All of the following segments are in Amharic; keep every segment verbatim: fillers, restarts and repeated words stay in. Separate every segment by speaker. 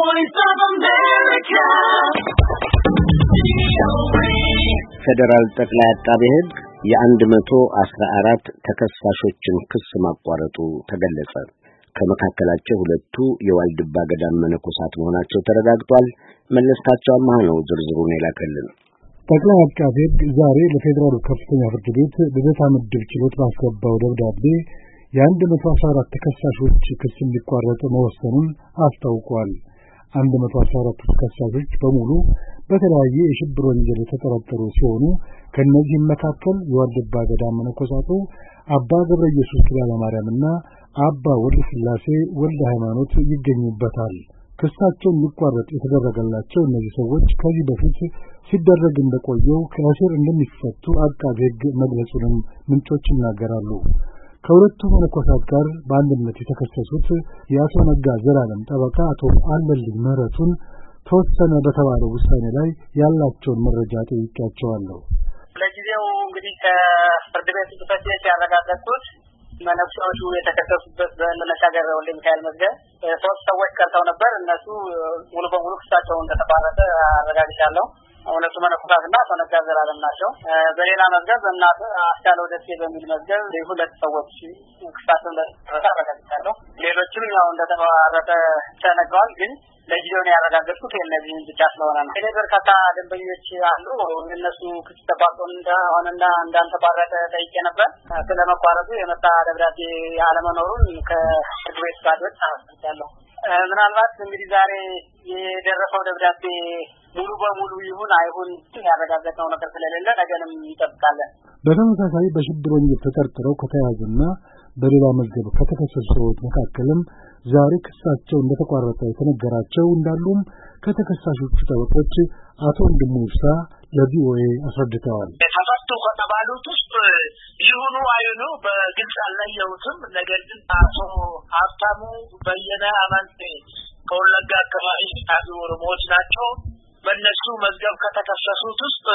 Speaker 1: Voice of America.
Speaker 2: ፌደራል ጠቅላይ አቃቤ ሕግ የአንድ መቶ አስራ አራት ተከሳሾችን ክስ ማቋረጡ ተገለጸ። ከመካከላቸው ሁለቱ የዋልድባ ገዳም መነኮሳት መሆናቸው ተረጋግጧል። መለስካቸው አማህ ነው ዝርዝሩን የላከልን።
Speaker 3: ጠቅላይ አቃቤ ሕግ ዛሬ ለፌደራሉ ከፍተኛ ፍርድ ቤት ልደታ ምድብ ችሎት ባስገባው ደብዳቤ የአንድ መቶ አስራ አራት ተከሳሾች ክስ እንዲቋረጥ መወሰኑን አስታውቋል። አንድ መቶ አስራ አራት ተከሳሾች በሙሉ በተለያየ የሽብር ወንጀል የተጠረጠሩ ሲሆኑ ከነዚህም መካከል የዋልድባ ገዳም መነኮሳቱ አባ ገብረ ኢየሱስ ኪዳነ ማርያምና አባ ወልደ ስላሴ ወልደ ሃይማኖት ይገኙበታል። ክሳቸው እንዲቋረጥ የተደረገላቸው እነዚህ ሰዎች ከዚህ በፊት ሲደረግ እንደቆየው ከእስር እንደሚፈቱ አቃቤ ሕግ መግለጹንም ምንጮች ይናገራሉ። ከሁለቱ መነኮሳት ጋር በአንድነት የተከሰሱት የአቶ ነጋ ዘላለም ጠበቃ አቶ አለልኝ ምህረቱን ተወሰነ በተባለው ውሳኔ ላይ ያላቸውን መረጃ ጠይቄያቸዋለሁ።
Speaker 4: ለጊዜው እንግዲህ ከፍርድ ቤት ጽሕፈት ቤት ያረጋገጡት መነኩሴዎቹ የተከሰሱበት በመሻገር ወልደ ሚካኤል መዝገብ ሶስት ሰዎች ቀርተው ነበር። እነሱ ሙሉ በሙሉ ክሳቸው እንደተቋረጠ አረጋግጫለሁ። እነሱ መነኮሳትና አቶ ነጋ ዘላለም ናቸው። በሌላ መዝገብ እናት አስቻለው ደሴ በሚል መዝገብ ሁለት ሰዎች ክሳቸው እንደተቋረጠ አረጋግጫለሁ። ሌሎችም ያው እንደተቋረጠ ተነግረዋል። ግን ለጊዜው ነው ያረጋገጥኩት የእነዚህን ብቻ ስለሆነ ነው። እኔ በርካታ ደንበኞች አሉ። እነሱ ክስ ተቋርጦ እንደሆነና እንዳልተቋረጠ ጠይቄ ነበር። ስለመቋረጡ የመጣ ደብዳቤ ያለመኖሩን ከፍርድ ቤት ጋዶች አስረዳለሁ። ምናልባት እንግዲህ ዛሬ የደረሰው ደብዳቤ ሙሉ በሙሉ ይሁን አይሁን ያረጋገጠው ነገር ስለሌለ ነገንም እንጠብቃለን።
Speaker 3: በተመሳሳይ በሽብር ወንጀል ተጠርጥረው ከተያዙና በሌላ መዝገብ ከተከሰሱ ሰዎች መካከልም ዛሬ ክሳቸው እንደተቋረጠ የተነገራቸው እንዳሉም ከተከሳሾቹ ጠበቆች አቶ ወንድሙ ይፍሳ ለቪኦኤ አስረድተዋል።
Speaker 5: ተፈቱ ከተባሉት ውስጥ ይሁኑ አይሁኑ በግልጽ አልለየሁትም። ነገር ግን አቶ ሀብታሙ በየነ አማንቴ ከወለጋ አካባቢ ታዱ ኦሮሞዎች ናቸው። በእነሱ መዝገብ ከተከሰሱት ውስጥ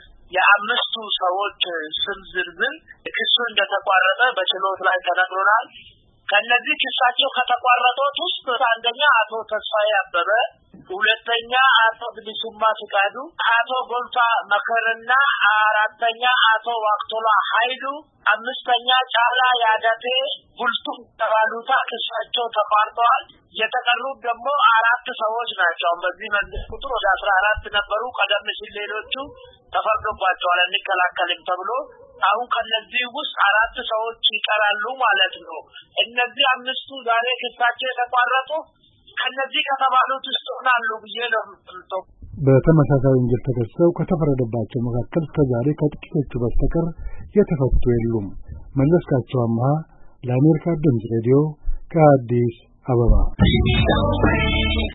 Speaker 5: የአምስቱ ሰዎች ስም ዝርዝር ክሱ እንደተቋረጠ በችሎት ላይ ተነግሮናል። ከነዚህ ክሳቸው ከተቋረጡት ውስጥ አንደኛ አቶ ተስፋዬ አበበ፣ ሁለተኛ አቶ ብሊሱማ ፍቃዱ፣ አቶ ጎልታ መከረና አራተኛ አቶ ዋቅቶላ ኃይሉ፣ አምስተኛ ጫላ ያዳቴ ቡልቱ ተባሉታ ክሳቸው ተቋርጠዋል። የተቀሩት ደግሞ አራት ሰዎች ናቸው። በዚህ መንገድ ቁጥር ወደ አስራ አራት ነበሩ። ቀደም ሲል ሌሎቹ ተፈርዶባቸዋል እንከላከልም ተብሎ አሁን ከነዚህ ውስጥ አራት ሰዎች ይቀራሉ ማለት ነው። እነዚህ አምስቱ ዛሬ ክሳቸው የተቋረጡ ከነዚህ ከተባሉት ውስጥ ሆናሉ ብዬ ነው።
Speaker 3: በተመሳሳይ ወንጀል ተከሰው ከተፈረደባቸው መካከል እስከዛሬ ከጥቂቶቹ በስተቀር የተፈቱ የሉም። መለስካቸው አማህ ለአሜሪካ ድምፅ ሬዲዮ ከአዲስ አበባ